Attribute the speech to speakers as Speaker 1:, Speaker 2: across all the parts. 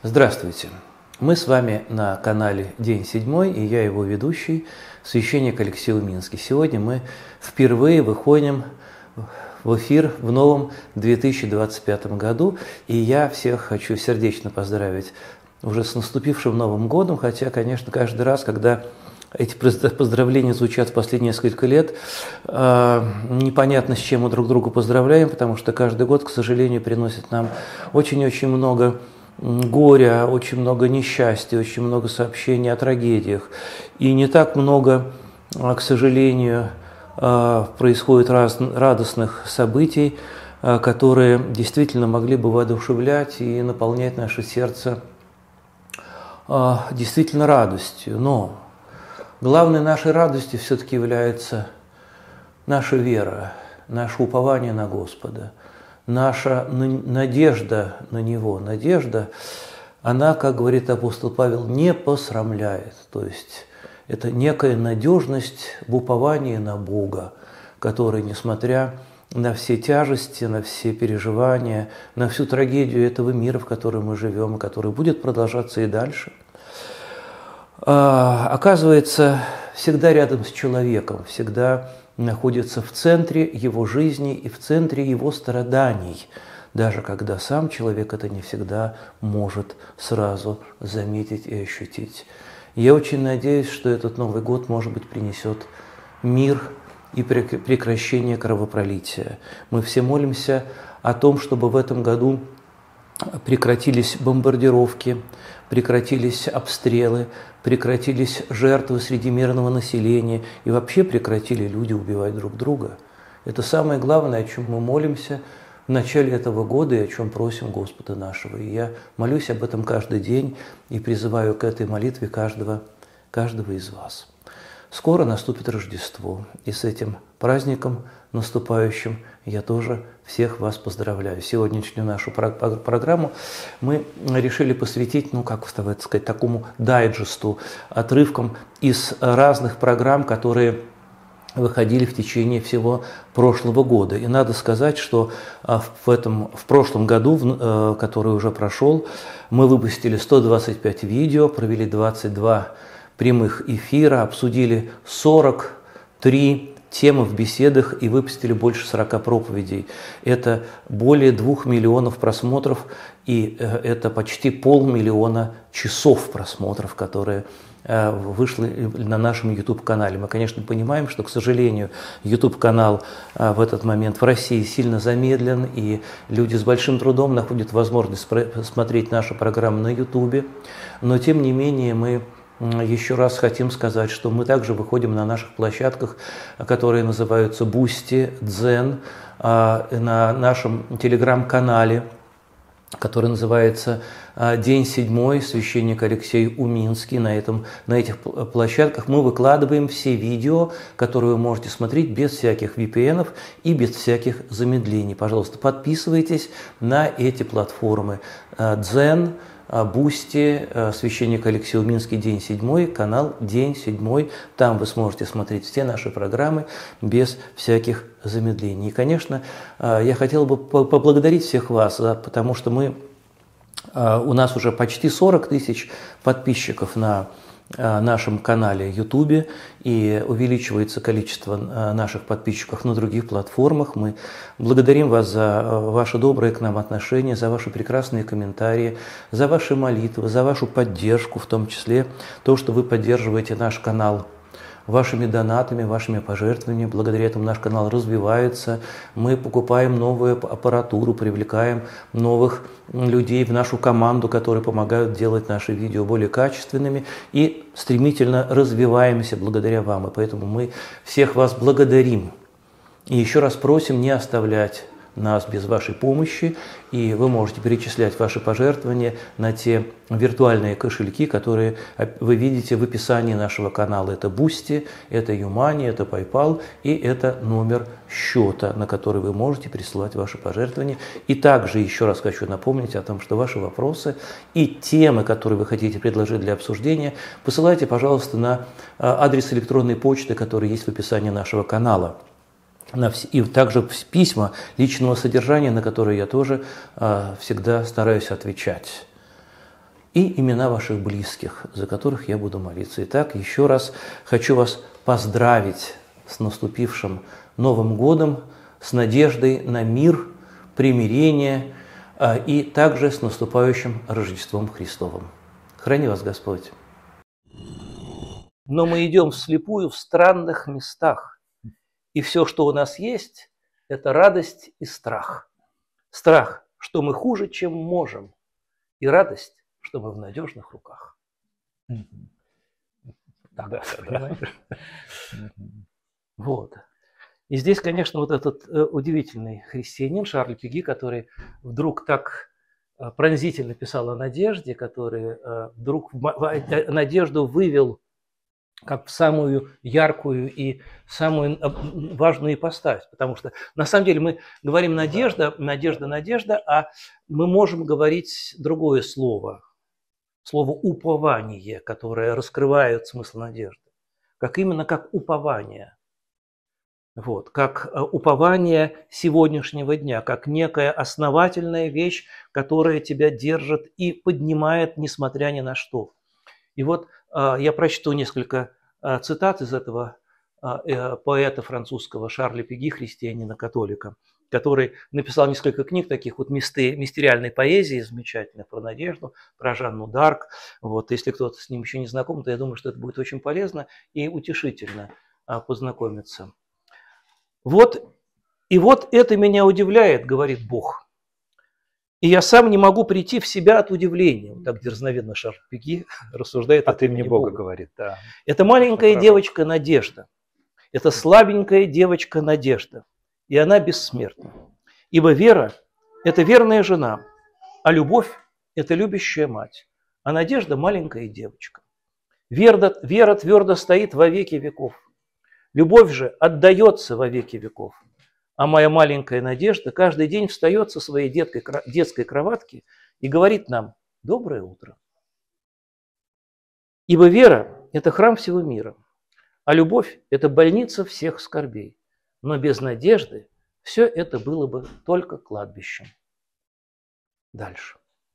Speaker 1: Здравствуйте! Мы с вами на канале День Седьмой, и я его ведущий, священник Алексей Уминский. Сегодня мы впервые выходим в эфир в новом 2025 году, и я всех хочу сердечно поздравить уже с наступившим Новым годом, хотя, конечно, каждый раз, когда эти поздравления звучат в последние несколько лет, непонятно, с чем мы друг друга поздравляем, потому что каждый год, к сожалению, приносит нам очень-очень много горя, очень много несчастья, очень много сообщений о трагедиях. И не так много, к сожалению, происходит радостных событий, которые действительно могли бы воодушевлять и наполнять наше сердце действительно радостью. Но главной нашей радостью все-таки является наша вера, наше упование на Господа, наша надежда на Него. Надежда, она, как говорит апостол Павел, не посрамляет. То есть это некая надежность в уповании на Бога, который, несмотря на все тяжести, на все переживания, на всю трагедию этого мира, в котором мы живем, и который будет продолжаться и дальше, оказывается всегда рядом с человеком, всегда находится в центре его жизни и в центре его страданий, даже когда сам человек это не всегда может сразу заметить и ощутить. Я очень надеюсь, что этот Новый год, может быть, принесет мир и прекращение кровопролития. Мы все молимся о том, чтобы в этом году прекратились бомбардировки, прекратились обстрелы, прекратились жертвы среди мирного населения и вообще прекратили люди убивать друг друга. Это самое главное, о чем мы молимся в начале этого года и о чем просим Господа нашего. И я молюсь об этом каждый день и призываю к этой молитве каждого из вас. Скоро наступит Рождество, и с этим праздником наступающим я тоже всех вас поздравляю. Сегодняшнюю нашу программу мы решили посвятить, такому дайджесту, отрывкам из разных программ, которые выходили в течение всего прошлого года. И надо сказать, что в прошлом году, который уже прошел, мы выпустили 125 видео, провели 22 прямых эфира, обсудили 43 темы в беседах и выпустили больше 40 проповедей. Это более 2 миллионов просмотров, и это почти 500 000 часов просмотров, которые вышли на нашем YouTube-канале. Мы, конечно, понимаем, что, к сожалению, YouTube-канал в этот момент в России сильно замедлен, и люди с большим трудом находят возможность смотреть наши программы на YouTube. Но, тем не менее, мы еще раз хотим сказать, что мы также выходим на наших площадках, которые называются Boosty, Дзен, на нашем телеграм-канале, который называется «День Седьмой», священник Алексей Уминский. На этих площадках мы выкладываем все видео, которые вы можете смотреть без всяких VPN и без всяких замедлений. Пожалуйста, подписывайтесь на эти платформы. Дзен, Бусти, священник Алексей Уминский, День Седьмой, канал День Седьмой. Там вы сможете смотреть все наши программы без всяких замедлений. И, конечно, я хотел бы поблагодарить всех вас, потому что у нас уже почти 40 тысяч подписчиков на нашем канале YouTube, и увеличивается количество наших подписчиков на других платформах. Мы благодарим вас за ваше доброе к нам отношение, за ваши прекрасные комментарии, за ваши молитвы, за вашу поддержку, в том числе то, что вы поддерживаете наш канал вашими донатами, вашими пожертвованиями. Благодаря этому наш канал развивается. Мы покупаем новую аппаратуру, привлекаем новых людей в нашу команду, которые помогают делать наши видео более качественными, и стремительно развиваемся благодаря вам. И поэтому мы всех вас благодарим. И еще раз просим не оставлять нас без вашей помощи, и вы можете перечислять ваши пожертвования на те виртуальные кошельки, которые вы видите в описании нашего канала. Это Boosty, это YouMoney, это PayPal, и это номер счета, на который вы можете присылать ваши пожертвования. И также еще раз хочу напомнить о том, что ваши вопросы и темы, которые вы хотите предложить для обсуждения, посылайте, пожалуйста, на адрес электронной почты, который есть в описании нашего канала. И также письма личного содержания, на которые я тоже всегда стараюсь отвечать. и имена ваших близких, за которых я буду молиться. Итак, еще раз хочу вас поздравить с наступившим Новым годом, с надеждой на мир, примирение и также с наступающим Рождеством Христовым. Храни вас Господь. Но мы идем вслепую в странных местах, и все, что у нас есть, это радость и страх. Страх, что мы хуже, чем можем, и радость, что мы в надежных руках. Так, да. Вот. И здесь, конечно, вот этот удивительный христианин Шарль Пеги, который вдруг так пронзительно писал о надежде, который вдруг надежду вывел как в самую яркую и самую важную ипостась. Потому что на самом деле мы говорим надежда, надежда, надежда, а мы можем говорить другое слово. Слово упование, которое раскрывает смысл надежды. Именно как упование. Вот, как упование сегодняшнего дня, как некая основательная вещь, которая тебя держит и поднимает, несмотря ни на что. И вот я прочту несколько цитат из этого поэта французского Шарля Пеги, христианина-католика, который написал несколько книг таких вот мистериальной поэзии, замечательных, про надежду, про Жанну д'Арк. Вот, если кто-то с ним еще не знаком, то я думаю, что это будет очень полезно и утешительно познакомиться. Вот, и вот это меня удивляет, говорит Бог. И я сам не могу прийти в себя от удивления. Вот так дерзновенно Шарль Пеги рассуждает от имени Бога.
Speaker 2: Говорит, да.
Speaker 1: Это маленькая девочка Надежда. Это слабенькая девочка Надежда. И она бессмертна. Ибо вера – это верная жена, а любовь – это любящая мать. А Надежда – маленькая девочка. Вера твердо стоит во веки веков. Любовь же отдается во веки веков. А моя маленькая Надежда каждый день встает со своей детской кроватки и говорит нам «Доброе утро». Ибо вера – это храм всего мира, а любовь – это больница всех скорбей. Но без надежды все это было бы только кладбищем. Дальше.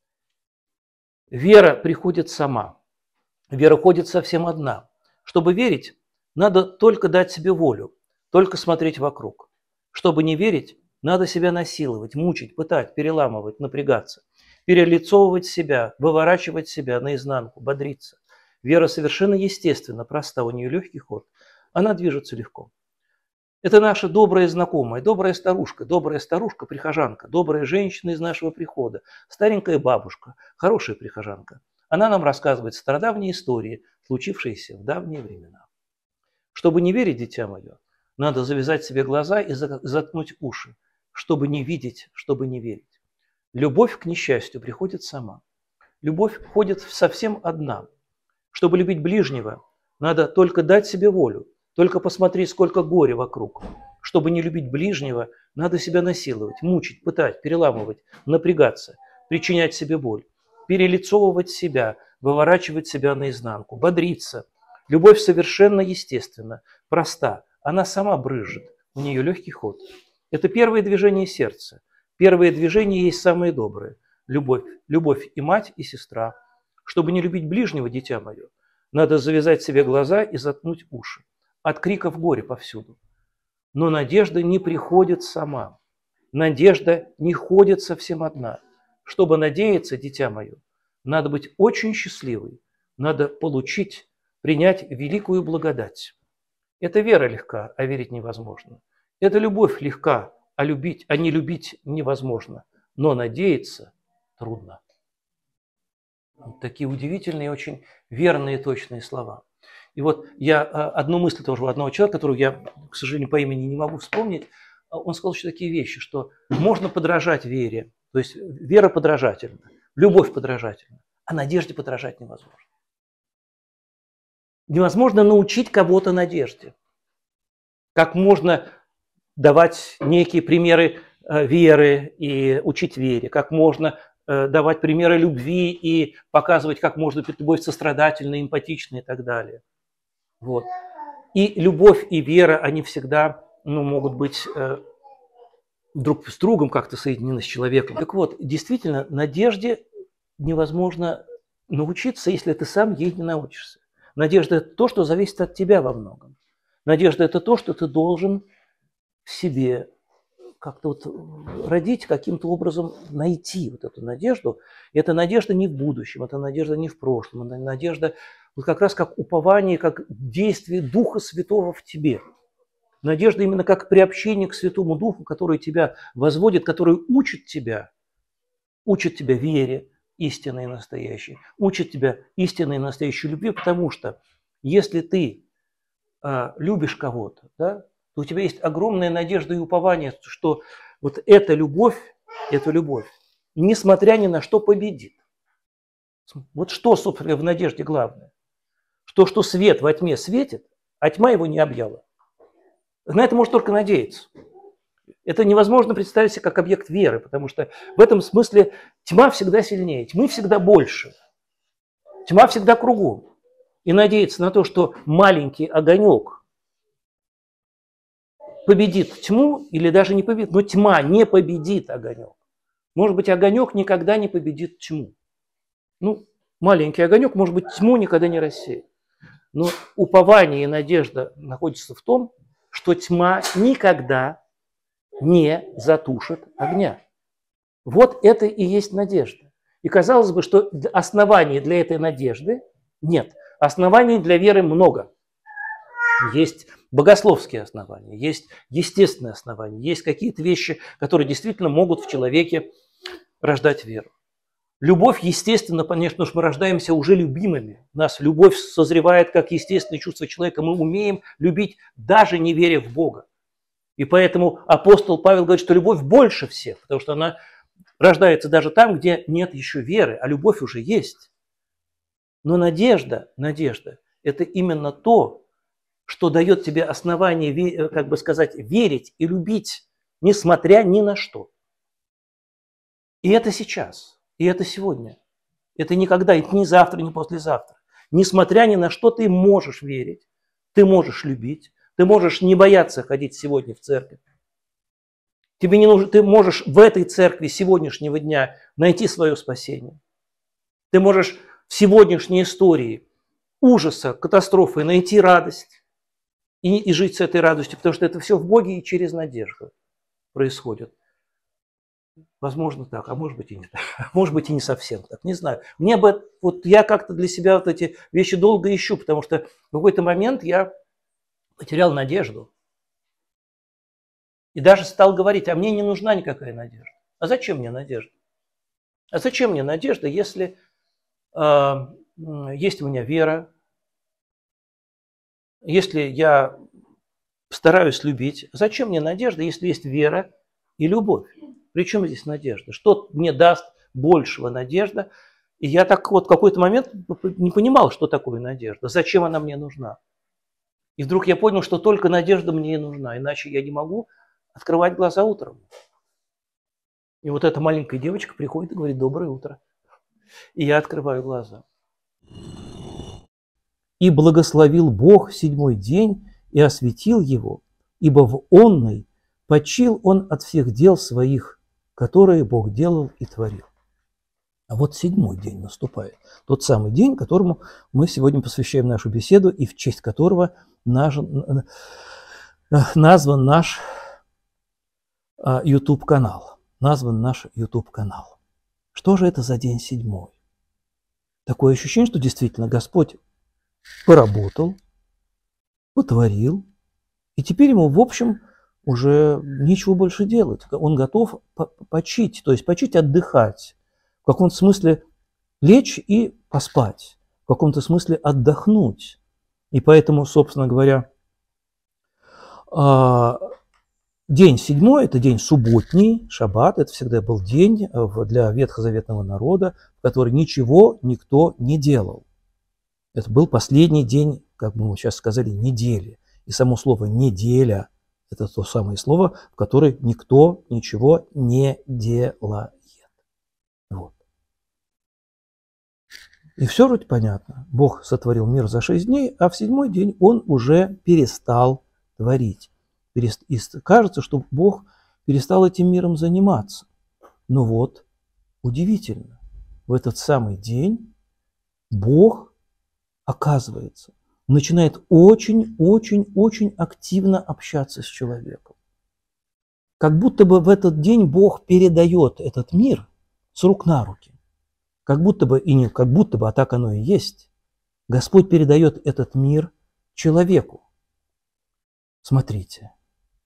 Speaker 1: Вера приходит сама. Вера ходит совсем одна. Чтобы верить, надо только дать себе волю, только смотреть вокруг. Чтобы не верить, надо себя насиловать, мучить, пытать, переламывать, напрягаться, перелицовывать себя, выворачивать себя наизнанку, бодриться. Вера совершенно естественно, проста, у нее легкий ход. Она движется легко. Это наша добрая знакомая, добрая старушка, прихожанка, добрая женщина из нашего прихода, старенькая бабушка, хорошая прихожанка. Она нам рассказывает стародавние истории, случившиеся в давние времена. Чтобы не верить, дитя мое, надо завязать себе глаза и заткнуть уши, чтобы не видеть, чтобы не верить. Любовь к несчастью приходит сама. Любовь ходит совсем одна. Чтобы любить ближнего, надо только дать себе волю, только посмотреть, сколько горя вокруг. Чтобы не любить ближнего, надо себя насиловать, мучить, пытать, переламывать, напрягаться, причинять себе боль, перелицовывать себя, выворачивать себя наизнанку, бодриться. Любовь совершенно естественна, проста. Она сама брызжет, у нее легкий ход. Это первое движение сердца. Первое движение есть самое доброе. Любовь. Любовь и мать, и сестра. Чтобы не любить ближнего, дитя мое, надо завязать себе глаза и заткнуть уши. От криков горя повсюду. Но надежда не приходит сама. Надежда не ходит совсем одна. Чтобы надеяться, дитя мое, надо быть очень счастливой. Надо получить, принять великую благодать. Это вера легка, а верить невозможно. Это любовь легка, а не любить невозможно. Но надеяться трудно. Вот такие удивительные, очень верные, точные слова. И вот я одну мысль тоже у одного человека, которую я, к сожалению, по имени не могу вспомнить, он сказал еще такие вещи, что можно подражать вере, то есть вера подражательна, любовь подражательна, а надежде подражать невозможно. Невозможно научить кого-то надежде. Как можно давать некие примеры веры и учить вере, как можно давать примеры любви и показывать, как можно быть любовь сострадательной, эмпатичной и так далее. Вот. И любовь, и вера, они всегда могут быть друг с другом как-то соединены с человеком. Так вот, действительно, надежде невозможно научиться, если ты сам ей не научишься. Надежда – это то, что зависит от тебя во многом. Надежда – это то, что ты должен в себе как-то вот родить, каким-то образом найти вот эту надежду. И эта надежда не в будущем, это надежда не в прошлом, это надежда вот как раз как упование, как действие Духа Святого в тебе. Надежда именно как приобщение к Святому Духу, который тебя возводит, который учит тебя вере истинной и настоящей, учит тебя истинной и настоящей любви, потому что если ты любишь кого-то, да, то у тебя есть огромная надежда и упование, что вот эта любовь, несмотря ни на что, победит. Вот что, собственно, в надежде главное? Что свет во тьме светит, а тьма его не объяла. На это можно только надеяться. Это невозможно представить себе как объект веры, потому что в этом смысле тьма всегда сильнее, тьмы всегда больше, тьма всегда кругом. И надеяться на то, что маленький огонек победит тьму, или даже не победит, но тьма не победит огонек. Может быть, огонек никогда не победит тьму. Ну, маленький огонек, может быть, тьму никогда не рассеет. Но упование и надежда находятся в том, что тьма никогда не затушит огня. Вот это и есть надежда. И казалось бы, что оснований для этой надежды нет. Оснований для веры много. Есть богословские основания, есть естественные основания, есть какие-то вещи, которые действительно могут в человеке рождать веру. Любовь, естественно, конечно, потому что мы рождаемся уже любимыми. У нас любовь созревает как естественное чувство человека. Мы умеем любить, даже не веря в Бога. И поэтому апостол Павел говорит, что любовь больше всех, потому что она рождается даже там, где нет еще веры, а любовь уже есть. Но надежда – это именно то, что дает тебе основание, как бы сказать, верить и любить, несмотря ни на что. И это сейчас, и это сегодня. Это никогда, это не завтра, не послезавтра. Несмотря ни на что, ты можешь верить, ты можешь любить, ты можешь не бояться ходить сегодня в церковь. Тебе не нужно, ты можешь в этой церкви сегодняшнего дня найти свое спасение. Ты можешь в сегодняшней истории ужаса, катастрофы найти радость и жить с этой радостью, потому что это все в Боге и через надежду происходит. Возможно так, а может быть и не так, может быть и не совсем так, не знаю. Вот я как-то для себя вот эти вещи долго ищу, потому что в какой-то момент я потерял надежду. И даже стал говорить, а мне не нужна никакая надежда. А зачем мне надежда? А зачем мне надежда, если есть у меня вера, если я стараюсь любить? Зачем мне надежда, если есть вера и любовь? Причем здесь надежда? Что мне даст большего надежда? И я так вот в какой-то момент не понимал, что такое надежда, зачем она мне нужна. И вдруг я понял, что только надежда мне и нужна, иначе я не могу открывать глаза утром. И вот эта маленькая девочка приходит и говорит: доброе утро. И я открываю глаза. И благословил Бог седьмой день и осветил его, ибо в онный почил он от всех дел своих, которые Бог делал и творил. А вот седьмой день наступает. Тот самый день, которому мы сегодня посвящаем нашу беседу и в честь которого назван наш YouTube-канал. Назван наш YouTube-канал. Что же это за день седьмой? Такое ощущение, что действительно Господь поработал, потворил, и теперь ему, в общем, уже нечего больше делать. Он готов почить, то есть почить, отдыхать. В каком-то смысле лечь и поспать. В каком-то смысле отдохнуть. И поэтому, собственно говоря, день седьмой – это день субботний, шаббат. Это всегда был день для ветхозаветного народа, в который ничего никто не делал. Это был последний день, как мы сейчас сказали, недели. И само слово «неделя» – это то самое слово, в которое никто ничего не делает. Вот. И все вроде понятно. Бог сотворил мир за 6 дней, а в 7-й день он уже перестал творить. И кажется, что Бог перестал этим миром заниматься. Но вот, удивительно, в этот самый день Бог, оказывается, начинает очень-очень-очень активно общаться с человеком. Как будто бы в этот день Бог передает этот мир с рук на руки. Как будто бы, и не как будто бы, а так оно и есть. Господь передает этот мир человеку. Смотрите.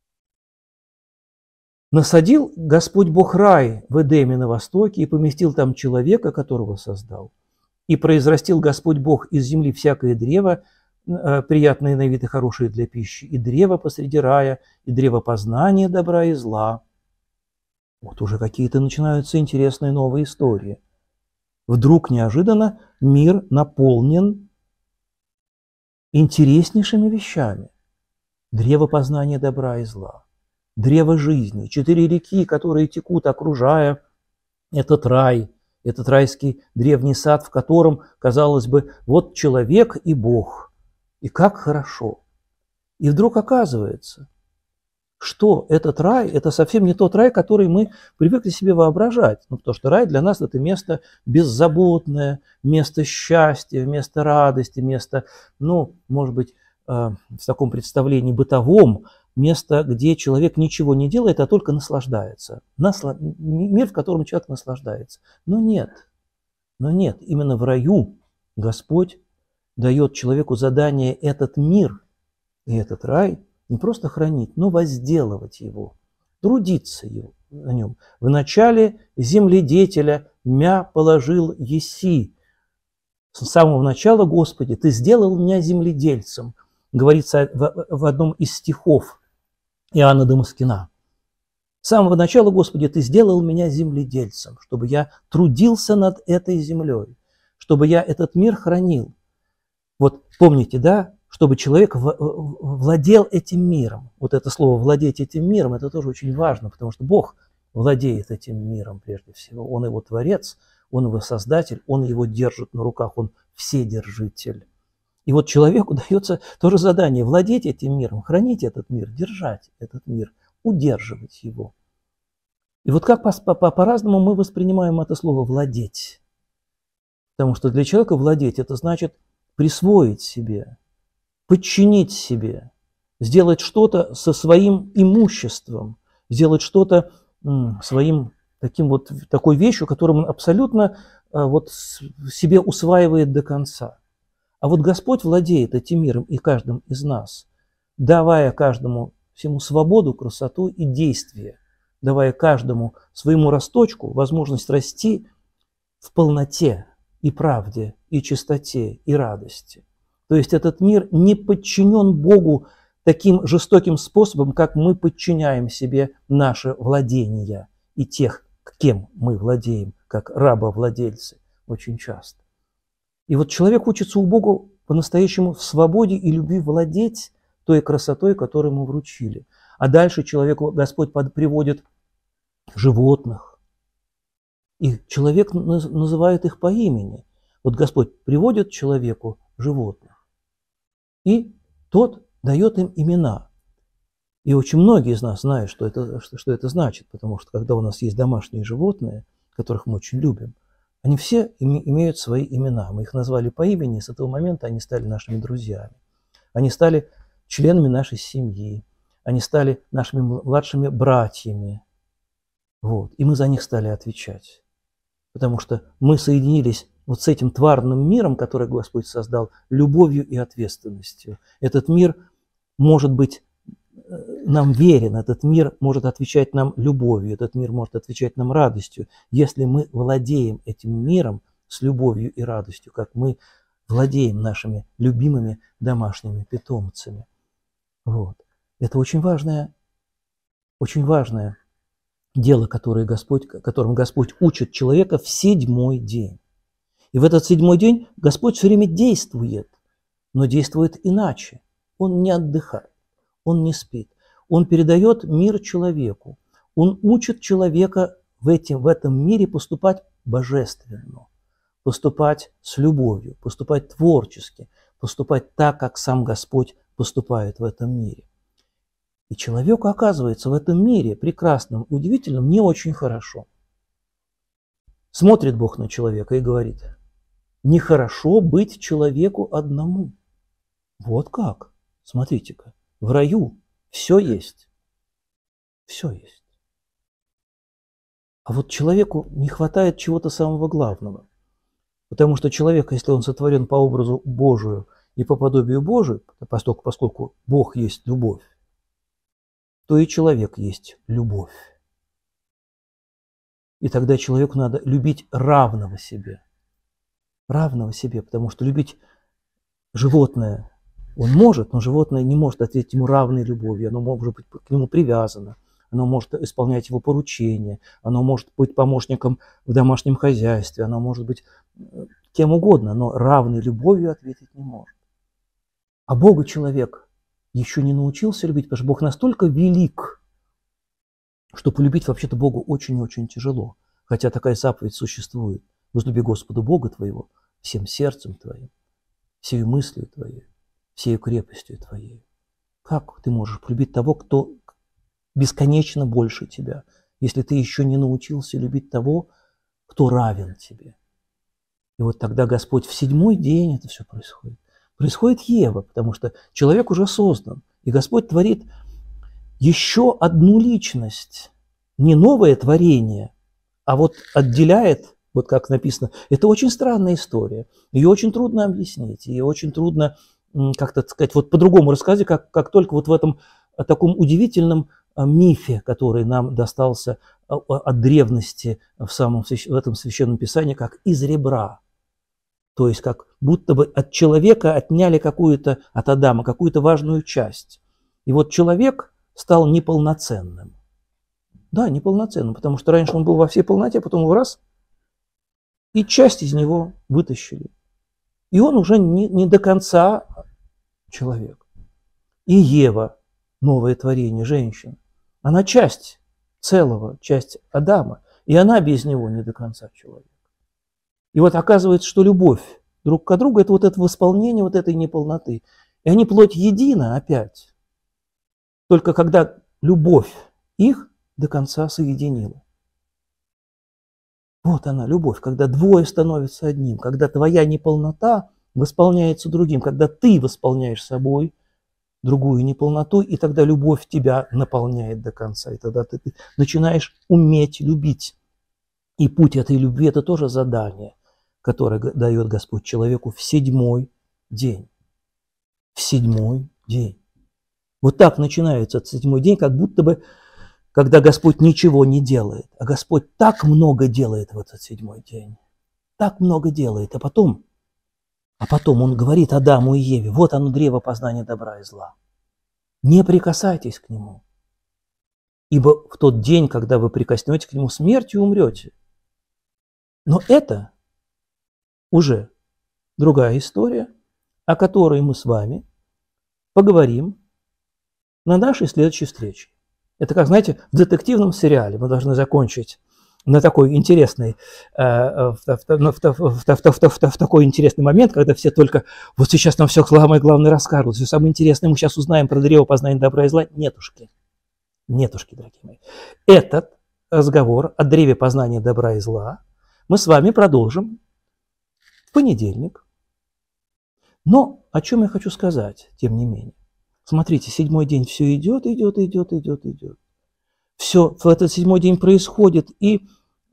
Speaker 1: Насадил Господь Бог рай в Эдеме на востоке и поместил там человека, которого создал. И произрастил Господь Бог из земли всякое древо, приятное на вид и хорошее для пищи, и древо посреди рая, и древо познания добра и зла. Вот уже какие-то начинаются интересные новые истории. Вдруг неожиданно мир наполнен интереснейшими вещами. Древо познания добра и зла, древо жизни, 4 реки, которые текут, окружая этот рай, этот райский древний сад, в котором, казалось бы, вот человек и Бог. И как хорошо. И вдруг оказывается, что этот рай – это совсем не тот рай, который мы привыкли себе воображать. Ну, потому что рай для нас – это место беззаботное, место счастья, место радости, место, ну, может быть, в таком представлении бытовом, место, где человек ничего не делает, а только наслаждается. Мир, в котором человек наслаждается. Но нет, именно в раю Господь дает человеку задание этот мир и этот рай не просто хранить, но возделывать его, трудиться на нем. В начале земледетеля мя положил еси. С самого начала, Господи, Ты сделал меня земледельцем, говорится в одном из стихов Иоанна Дамаскина. С самого начала, Господи, Ты сделал меня земледельцем, чтобы я трудился над этой землей, чтобы я этот мир хранил. Вот помните, да, чтобы человек владел этим миром. Вот это слово «владеть этим миром» – это тоже очень важно, потому что Бог владеет этим миром прежде всего. Он его творец, он его создатель, он его держит на руках, он вседержитель. И вот человеку дается тоже задание владеть этим миром, хранить этот мир, держать этот мир, удерживать его. И вот как по-разному мы воспринимаем это слово «владеть». Потому что для человека владеть – это значит присвоить себе, подчинить себе, сделать что-то со своим имуществом, сделать что-то своим такой вещью, которую он абсолютно вот себе усваивает до конца. А вот Господь владеет этим миром и каждым из нас, давая каждому всему свободу, красоту и действие, давая каждому своему росточку возможность расти в полноте и правде, и чистоте, и радости. То есть этот мир не подчинен Богу таким жестоким способом, как мы подчиняем себе наше владение и тех, кем мы владеем, как рабовладельцы очень часто. И вот человек учится у Бога по-настоящему в свободе и любви владеть той красотой, которую ему вручили. А дальше человеку Господь приводит животных. И человек называет их по имени. Вот Господь приводит человеку животных. И тот дает им имена. И очень многие из нас знают, что это значит, потому что когда у нас есть домашние животные, которых мы очень любим, они все имеют свои имена. Мы их назвали по имени, и с этого момента они стали нашими друзьями. Они стали членами нашей семьи, они стали нашими младшими братьями. Вот. И мы за них стали отвечать. Потому что мы соединились вот с этим тварным миром, который Господь создал, любовью и ответственностью. Этот мир может быть нам верен, этот мир может отвечать нам любовью, этот мир может отвечать нам радостью, если мы владеем этим миром с любовью и радостью, как мы владеем нашими любимыми домашними питомцами. Вот. Это очень важное дело, которым Господь учит человека в 7-й день. И в этот 7-й день Господь все время действует, но действует иначе. Он не отдыхает, он не спит. Он передает мир человеку. Он учит человека в этом мире поступать божественно, поступать с любовью, поступать творчески, поступать так, как сам Господь поступает в этом мире. И человеку оказывается в этом мире прекрасном, удивительном, не очень хорошо. Смотрит Бог на человека и говорит: Нехорошо быть человеку одному. Вот как. Смотрите-ка, в раю все есть. Все есть. А вот человеку не хватает чего-то самого главного. Потому что человек, если он сотворен по образу Божию и по подобию Божию, поскольку Бог есть любовь, то и человек есть любовь. И тогда человеку надо любить равного себе. Равного себе, потому что любить животное он может, но животное не может ответить ему равной любовью. Оно может быть к нему привязано, оно может исполнять его поручения, оно может быть помощником в домашнем хозяйстве, оно может быть кем угодно, но равной любовью ответить не может. А Бога человек еще не научился любить, потому что Бог настолько велик, что полюбить вообще-то Богу очень-очень тяжело. Хотя такая заповедь существует. Возлюби Господа Бога твоего всем сердцем твоим, всей мыслью твоей, всей крепостью твоей. Как ты можешь полюбить того, кто бесконечно больше тебя, если ты еще не научился любить того, кто равен тебе? И вот тогда Господь в 7-й день это все происходит. Происходит Ева, потому что человек уже создан. И Господь творит еще одну личность, не новое творение, а вот отделяет, вот как написано, это очень странная история. Ее очень трудно объяснить, ее очень трудно как-то сказать, вот по-другому рассказать, как только вот в этом таком удивительном мифе, который нам достался от древности в этом священном писании, как из ребра. То есть как будто бы от человека отняли какую-то, от Адама, какую-то важную часть. И вот человек стал неполноценным. Да, неполноценным, потому что раньше он был во всей полноте, потом его раз, и часть из него вытащили. И он уже не до конца человек. И Ева, новое творение, женщина, она часть целого, часть Адама, и она без него не до конца человек. И вот оказывается, что любовь друг к другу – это вот это восполнение вот этой неполноты. И они плоть едина опять. Только когда любовь их до конца соединила. Вот она, любовь, когда двое становятся одним, когда твоя неполнота восполняется другим, когда ты восполняешь собой другую неполноту, и тогда любовь тебя наполняет до конца, и тогда ты начинаешь уметь любить. И путь этой любви – это тоже задание, которое дает Господь человеку в 7-й день. В 7-й день. Вот так начинается этот 7-й день, как будто бы, когда Господь ничего не делает. А Господь так много делает в этот 7-й день. Так много делает. А потом Он говорит Адаму и Еве, вот оно древо познания добра и зла. Не прикасайтесь к нему. Ибо в тот день, когда вы прикоснетесь к нему, смертью умрете. Но это уже другая история, о которой мы с вами поговорим на нашей следующей встрече. Это как, знаете, в детективном сериале мы должны закончить на такой интересный, в такой интересный момент, когда все только, вот сейчас нам все самое главное расскажут, все самое интересное мы сейчас узнаем про древо познания добра и зла. Нетушки, дорогие мои. Этот разговор о древе познания добра и зла мы с вами продолжим в понедельник. Но о чем я хочу сказать, тем не менее. Смотрите, 7-й день все идет. Все в этот 7-й день происходит, и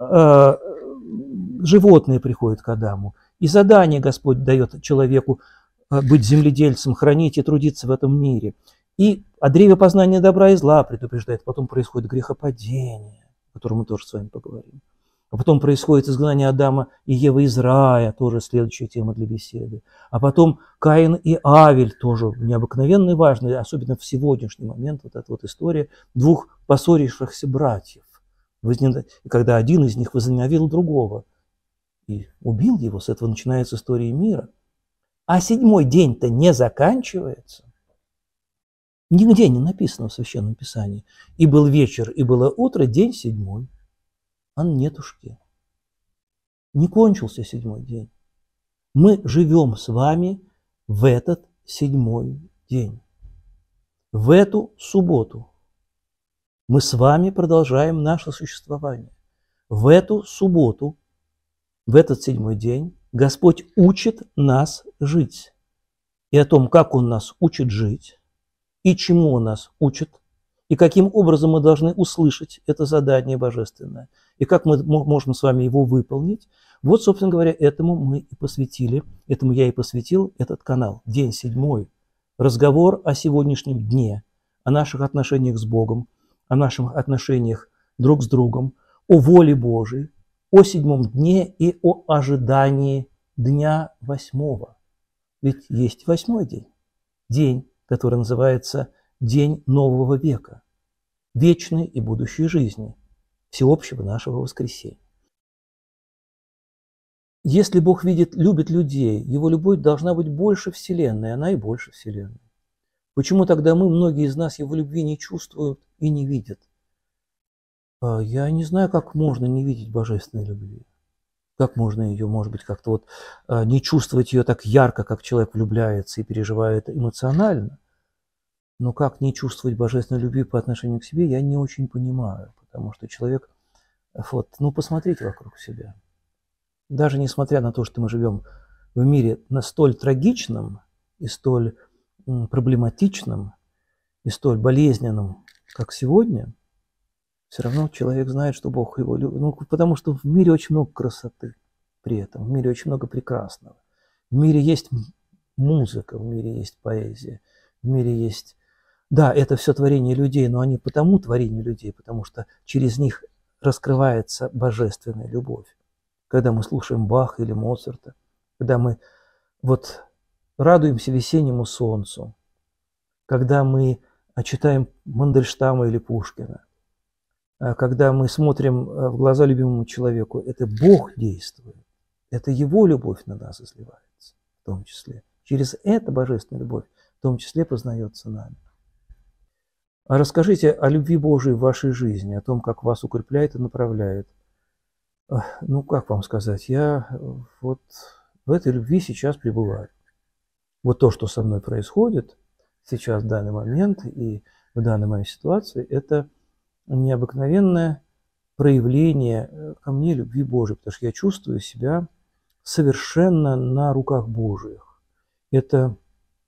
Speaker 1: животные приходят к Адаму, и задание Господь дает человеку быть земледельцем, хранить и трудиться в этом мире. И о древе познания добра и зла предупреждает, потом происходит грехопадение, о котором мы тоже с вами поговорим. А потом происходит изгнание Адама и Евы из рая, тоже следующая тема для беседы. А потом Каин и Авель, тоже необыкновенно важная, особенно в сегодняшний момент, вот эта вот история двух поссорившихся братьев. Когда один из них возненавидел другого и убил его, с этого начинается история мира. А 7-й день-то не заканчивается. Нигде не написано в Священном Писании. И был вечер, и было утро, день 7-й. А нетушки. Не кончился 7-й день. Мы живем с вами в этот 7-й день. В эту субботу мы с вами продолжаем наше существование. В эту субботу, в этот 7-й день Господь учит нас жить. И о том, как Он нас учит жить, и чему Он нас учит, и каким образом мы должны услышать это задание божественное, и как мы можем с вами его выполнить. Вот, собственно говоря, этому я и посвятил этот канал. День 7. Разговор о сегодняшнем дне, о наших отношениях с Богом, о наших отношениях друг с другом, о воле Божией, о 7 дне и о ожидании дня 8. Ведь есть 8 день. День, который называется День нового века, вечной и будущей жизни, всеобщего нашего воскресения. Если Бог любит людей, Его любовь должна быть больше Вселенной, она и больше Вселенной. Почему тогда многие из нас Его любви не чувствуют и не видят? Я не знаю, как можно не видеть божественной любви. Как можно ее, может быть, как-то не чувствовать ее так ярко, как человек влюбляется и переживает эмоционально. Но как не чувствовать божественной любви по отношению к себе, я не очень понимаю. Потому что человек, посмотрите вокруг себя. Даже несмотря на то, что мы живем в мире столь трагичном и столь проблематичном и столь болезненном, как сегодня, все равно человек знает, что Бог его любит. Потому что в мире очень много красоты при этом, в мире очень много прекрасного. В мире есть музыка, в мире есть поэзия, в мире есть... Да, это все творение людей, но они потому творение людей, потому что через них раскрывается божественная любовь. Когда мы слушаем Баха или Моцарта, когда мы радуемся весеннему солнцу, когда мы читаем Мандельштама или Пушкина, когда мы смотрим в глаза любимому человеку, это Бог действует, это Его любовь на нас изливается, в том числе. Через это божественная любовь, в том числе, познается нами. А расскажите о любви Божией в вашей жизни, о том, как вас укрепляет и направляет. Как вам сказать, я в этой любви сейчас пребываю. Вот то, что со мной происходит сейчас, в данный момент и в данной моей ситуации, это необыкновенное проявление ко мне любви Божией, потому что я чувствую себя совершенно на руках Божьих. Это,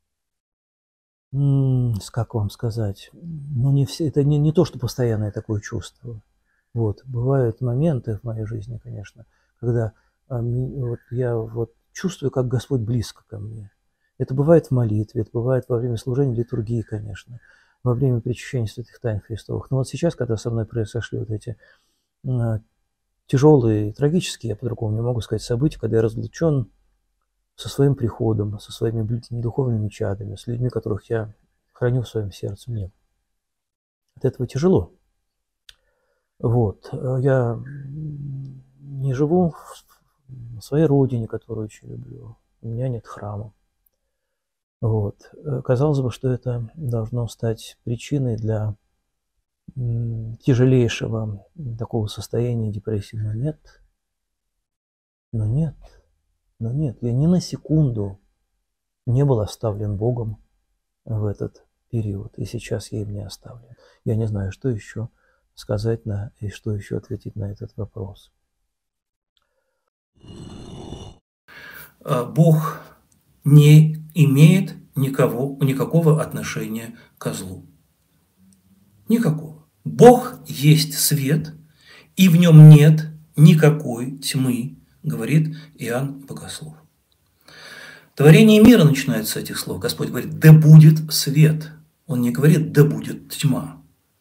Speaker 1: как вам сказать, это не то, что постоянное такое чувство. Бывают моменты в моей жизни, конечно, когда я чувствую, как Господь близко ко мне. Это бывает в молитве, это бывает во время служения литургии, конечно, во время причащения святых тайн Христовых. Но сейчас, когда со мной произошли эти тяжелые, трагические, я по-другому не могу сказать, события, когда я разлучен со своим приходом, со своими духовными чадами, с людьми, которых я храню в своем сердце, мне от этого тяжело. Я не живу на своей родине, которую очень люблю. У меня нет храма. Казалось бы, что это должно стать причиной для тяжелейшего такого состояния депрессии. Но нет. Я ни на секунду не был оставлен Богом в этот период. И сейчас я им не оставлен. Я не знаю, что еще сказать и что еще ответить на этот вопрос.
Speaker 2: Бог не имеет никакого отношения к злу. Никакого. Бог есть свет, и в нем нет никакой тьмы, говорит Иоанн Богослов. Творение мира начинается с этих слов. Господь говорит: да будет свет. Он не говорит: да будет тьма.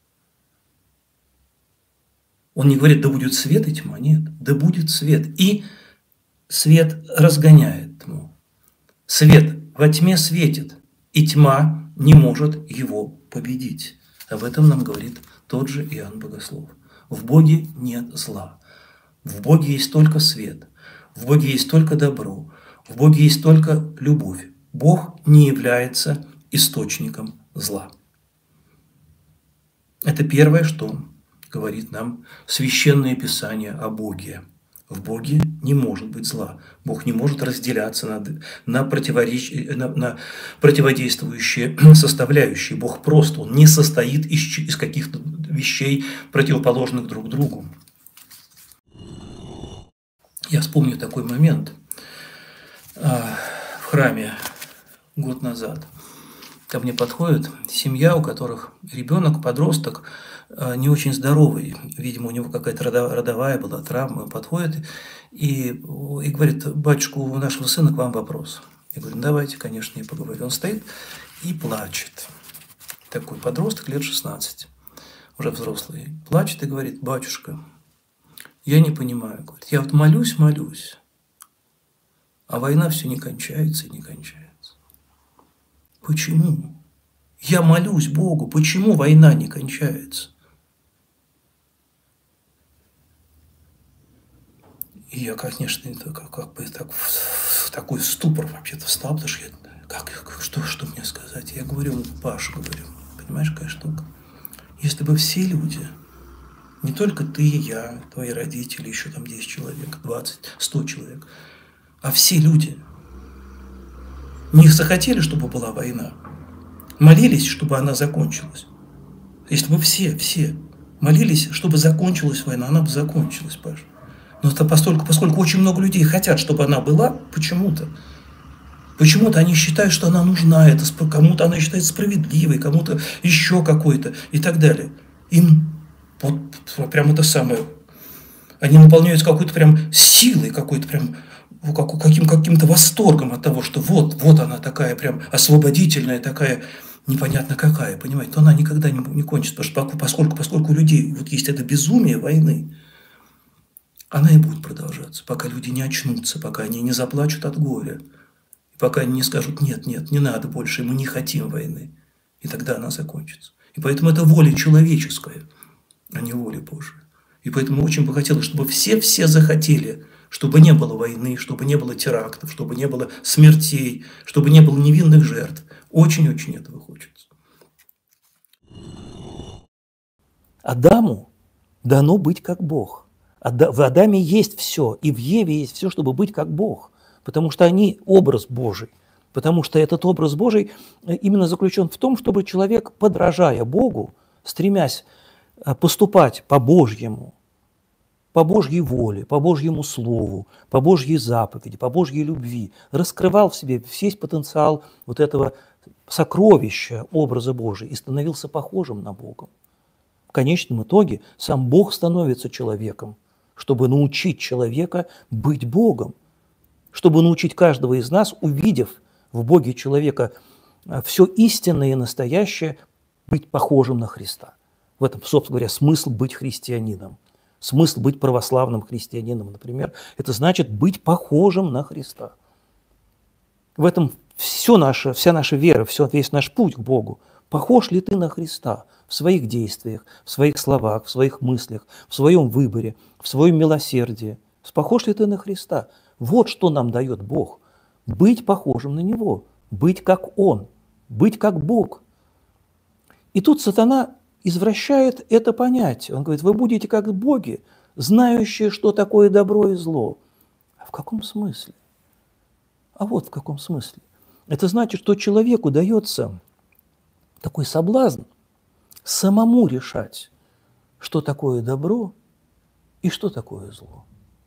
Speaker 2: Он не говорит: да будет свет и тьма. Нет, да будет свет. И свет разгоняет тьму. Свет во тьме светит, и тьма не может его победить. Об этом нам говорит тот же Иоанн Богослов. В Боге нет зла. В Боге есть только свет. В Боге есть только добро. В Боге есть только любовь. Бог не является источником зла. Это первое, что говорит нам Священное Писание о Боге. В Боге не может быть зла. Бог не может разделяться на противодействующие составляющие. Бог прост, Он не состоит из каких-то вещей, противоположных друг другу. Я вспомню такой момент. храме год назад. Ко мне подходит семья, у которых ребенок, подросток, не очень здоровый. Видимо, у него какая-то родовая была травма. Подходит и говорит: батюшка, у нашего сына к вам вопрос. Я говорю: давайте, конечно, я поговорю. Он стоит и плачет. Такой подросток, лет 16, уже взрослый. Плачет и говорит: батюшка, я не понимаю. Говорит, я вот молюсь, а война все не кончается и не кончается. Почему? Я молюсь Богу, почему война не кончается? И я, конечно, как бы так, в такой ступор вообще-то встал, потому что что мне сказать? Я говорю: Паша, говорю, понимаешь, какая штука? Если бы все люди, не только ты, я, твои родители, еще там 10 человек, 20, 100 человек, а все люди не захотели, чтобы была война, молились, чтобы она закончилась. Если бы все молились, чтобы закончилась война, она бы закончилась, Паша. Но это поскольку очень много людей хотят, чтобы она была, почему-то они считают, что она нужна, кому-то она считается справедливой, кому-то еще какой-то и так далее. Им вот прям это самое, они наполняются какой-то прям силой, какой-то прям каким-то восторгом от того, что вот она такая прям освободительная, такая непонятно какая, понимаете, то она никогда не кончится, поскольку у людей вот есть это безумие войны, она и будет продолжаться, пока люди не очнутся, пока они не заплачут от горя, пока они не скажут: нет, не надо больше, мы не хотим войны, и тогда она закончится. И поэтому это воля человеческая, а не воля Божия. И поэтому очень бы хотелось, чтобы все захотели, чтобы не было войны, чтобы не было терактов, чтобы не было смертей, чтобы не было невинных жертв. Очень-очень этого хочется.
Speaker 3: Адаму дано быть как Бог. В Адаме есть все, и в Еве есть все, чтобы быть как Бог. Потому что они образ Божий. Потому что этот образ Божий именно заключен в том, чтобы человек, подражая Богу, стремясь поступать по-божьему, по Божьей воле, по Божьему слову, по Божьей заповеди, по Божьей любви, раскрывал в себе весь потенциал вот этого сокровища образа Божия и становился похожим на Бога. В конечном итоге сам Бог становится человеком, чтобы научить человека быть Богом, чтобы научить каждого из нас, увидев в Боге человека все истинное и настоящее, быть похожим на Христа. В этом, собственно говоря, смысл быть христианином. Смысл быть православным христианином, например, это значит быть похожим на Христа. В этом вся наша вера, весь наш путь к Богу. Похож ли ты на Христа в своих действиях, в своих словах, в своих мыслях, в своем выборе, в своем милосердии? Похож ли ты на Христа? Вот что нам дает Бог. Быть похожим на Него, быть как Он, быть как Бог. И тут сатана извращает это понятие. Он говорит: вы будете как боги, знающие, что такое добро и зло. А в каком смысле? А вот в каком смысле. Это значит, что человеку дается такой соблазн самому решать, что такое добро и что такое зло.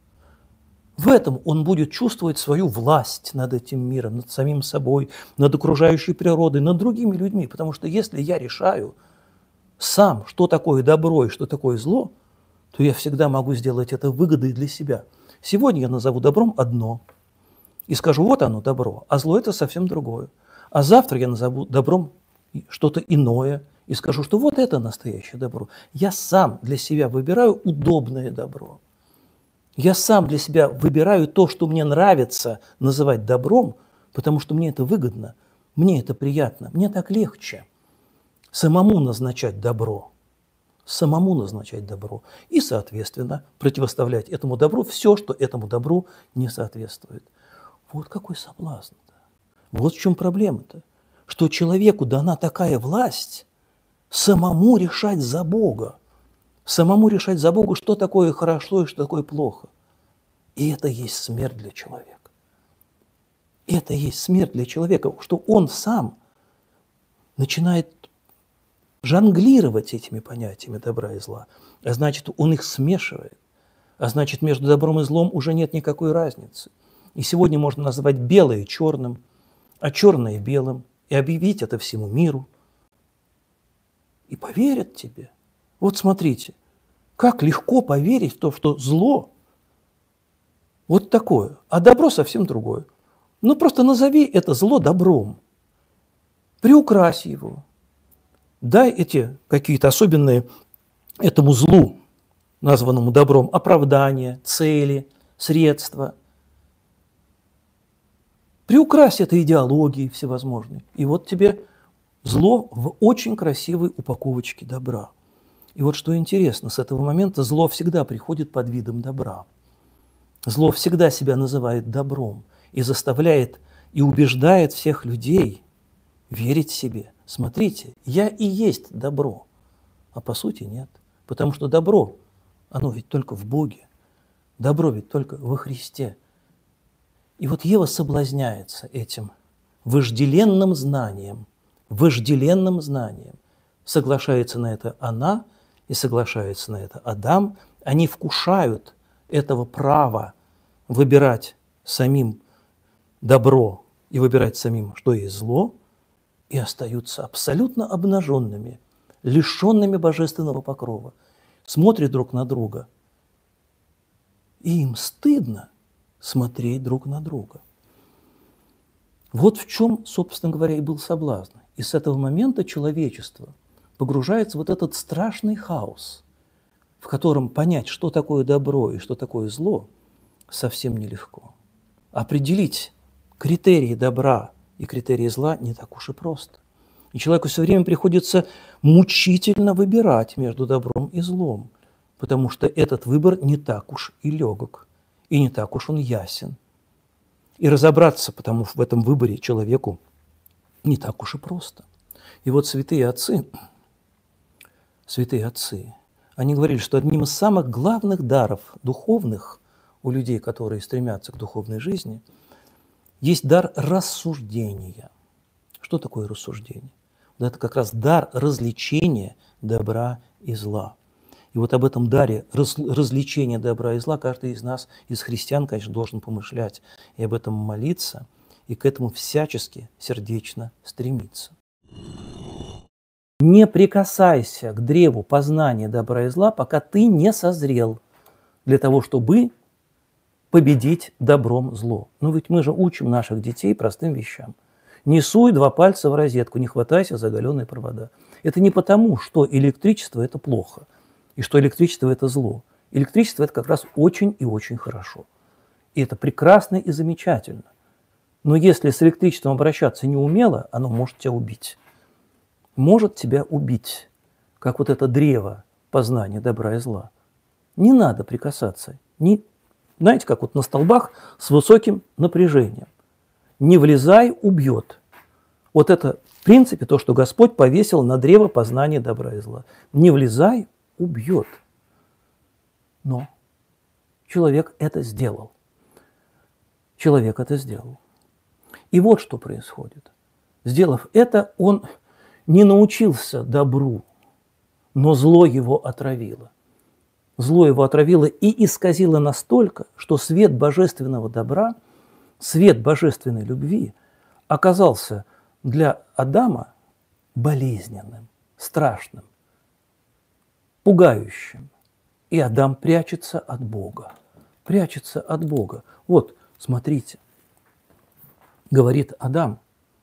Speaker 3: В этом он будет чувствовать свою власть над этим миром, над самим собой, над окружающей природой, над другими людьми. Потому что если я решаю сам, что такое добро и что такое зло, то я всегда могу сделать это выгодой для себя. Сегодня я назову добром одно и скажу: вот оно добро, а зло – это совсем другое. А завтра я назову добром что-то иное и скажу, что вот это настоящее добро. Я сам для себя выбираю удобное добро. Я сам для себя выбираю то, что мне нравится называть добром, потому что мне это выгодно, мне это приятно, мне так легче. Самому назначать добро. И, соответственно, противоставлять этому добру все, что этому добру не соответствует. Вот какой соблазн-то. Вот в чем проблема-то. Что человеку дана такая власть самому решать за Бога. Самому решать за Бога, что такое хорошо и что такое плохо. И это есть смерть для человека. Это есть смерть для человека, что он сам начинает жонглировать этими понятиями добра и зла. А значит, он их смешивает. А значит, между добром и злом уже нет никакой разницы. И сегодня можно назвать белое черным, а черное белым, и объявить это всему миру. И поверят тебе. Вот смотрите, как легко поверить в то, что зло вот такое, а добро совсем другое. Ну, просто назови это зло добром, приукрась его, дай эти какие-то особенные этому злу, названному добром, оправдания, цели, средства. Приукрась это идеологией всевозможной. И вот тебе зло в очень красивой упаковочке добра. И вот что интересно, с этого момента зло всегда приходит под видом добра. Зло всегда себя называет добром и заставляет и убеждает всех людей верить себе. Смотрите, я и есть добро, а по сути нет. Потому что добро, оно ведь только в Боге, добро ведь только во Христе. И вот Ева соблазняется этим вожделенным знанием, соглашается на это она и соглашается на это Адам. Они вкушают этого права выбирать самим добро и выбирать самим, что есть зло, и остаются абсолютно обнаженными, лишенными божественного покрова, смотрят друг на друга, и им стыдно смотреть друг на друга. Вот в чем, собственно говоря, и был соблазн. И с этого момента человечество погружается в вот этот страшный хаос, в котором понять, что такое добро и что такое зло, совсем нелегко. Определить критерии добра и критерии зла не так уж и просто. И человеку все время приходится мучительно выбирать между добром и злом, потому что этот выбор не так уж и легок, и не так уж он ясен. И разобраться потому в этом выборе человеку не так уж и просто. И вот святые отцы, они говорили, что одним из самых главных даров духовных у людей, которые стремятся к духовной жизни, есть дар рассуждения. Что такое рассуждение? Это как раз дар различения добра и зла. И вот об этом даре развлечения добра и зла каждый из нас, из христиан, конечно, должен помышлять и об этом молиться, и к этому всячески сердечно стремиться. Не прикасайся к древу познания добра и зла, пока ты не созрел для того, чтобы победить добром зло. Ну ведь мы же учим наших детей простым вещам. Не суй 2 пальца в розетку, не хватайся за оголенные провода. Это не потому, что электричество – это плохо, и что электричество – это зло. Электричество – это как раз очень и очень хорошо. И это прекрасно и замечательно. Но если с электричеством обращаться неумело, оно может тебя убить. Может тебя убить, как вот это древо познания добра и зла. Не надо прикасаться. Знаете, как вот на столбах с высоким напряжением. Не влезай, убьет. Вот это, в принципе, то, что Господь повесил на древо познания добра и зла. Не влезай, убьет. Но человек это сделал. И вот что происходит. Сделав это, он не научился добру, но зло его отравило. Зло его отравило и исказило настолько, что свет божественного добра, свет божественной любви оказался для Адама болезненным, страшным, пугающим. И Адам прячется от Бога. Вот, смотрите, говорит Адам,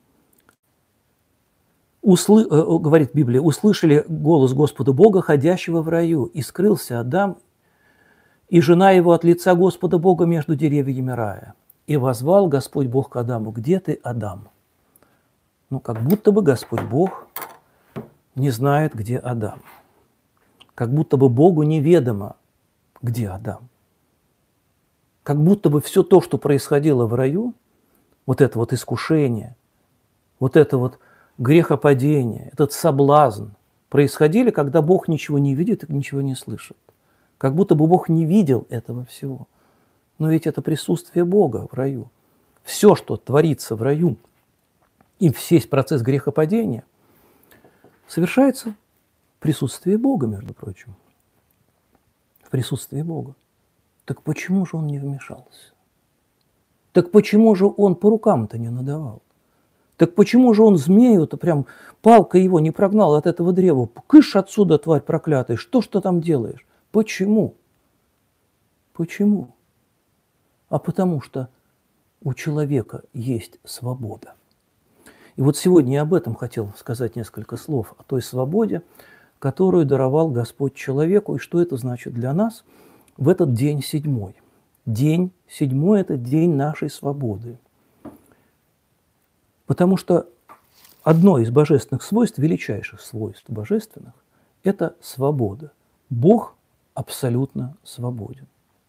Speaker 3: говорит Библия, услышали голос Господа Бога, ходящего в раю, и скрылся Адам и жена его от лица Господа Бога между деревьями рая. И воззвал Господь Бог к Адаму: где ты, Адам? Ну, как будто бы Господь Бог не знает, где Адам. Как будто бы Богу неведомо, где Адам. Как будто бы все то, что происходило в раю, вот это вот искушение, вот это вот грехопадение, этот соблазн, происходили, когда Бог ничего не видит и ничего не слышит. Как будто бы Бог не видел этого всего. Но ведь это присутствие Бога в раю. Все, что творится в раю, и весь процесс грехопадения, совершается в присутствии Бога, между прочим. В присутствии Бога. Так почему же он не вмешался? Так почему же он по рукам-то не надавал? Так почему же он змею-то прям палкой его не прогнал от этого древа? Кыш отсюда, тварь проклятая, что ж ты там делаешь? Почему? Почему? А потому что у человека есть свобода. И вот сегодня я об этом хотел сказать несколько слов, о той свободе, которую даровал Господь человеку, и что это значит для нас в этот день седьмой. День седьмой – это день нашей свободы. Потому что одно из божественных свойств, величайших свойств божественных – это свобода. Бог абсолютно свободен.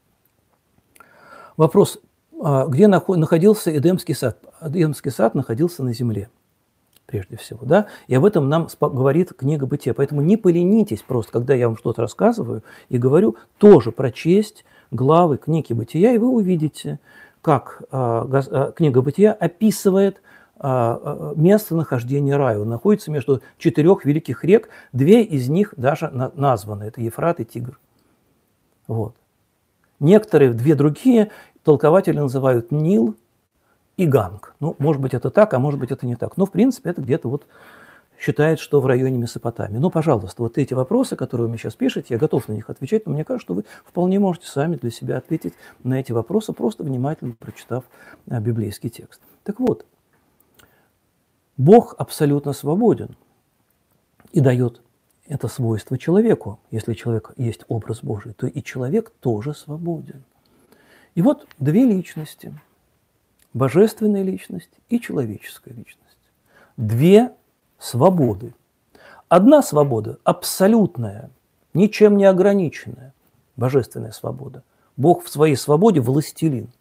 Speaker 3: Вопрос, где находился Эдемский сад? Эдемский сад находился на земле, прежде всего, да? И об этом нам говорит книга Бытия. Поэтому не поленитесь просто, когда я вам что-то рассказываю и говорю, тоже прочесть главы книги Бытия, и вы увидите, как книга Бытия описывает местонахождение рая. Он находится между 4 великих рек, 2 из них даже названы. Это Ефрат и Тигр. Вот. Некоторые, 2 другие толкователи называют Нил и Ганг. Ну, может быть, это так, а может быть, это не так. Но, в принципе, это где-то вот считает, что в районе Месопотамии. Но, пожалуйста, вот эти вопросы, которые вы мне сейчас пишете, я готов на них отвечать, но мне кажется, что вы вполне можете сами для себя ответить на эти вопросы, просто внимательно прочитав библейский текст. Так вот, Бог абсолютно свободен и дает это свойство человеку. Если человек есть образ Божий, то и человек тоже свободен. И вот 2 личности. Божественная личность и человеческая личность. 2 свободы. Одна свобода абсолютная, ничем не ограниченная. Божественная свобода. Бог в своей свободе властелин.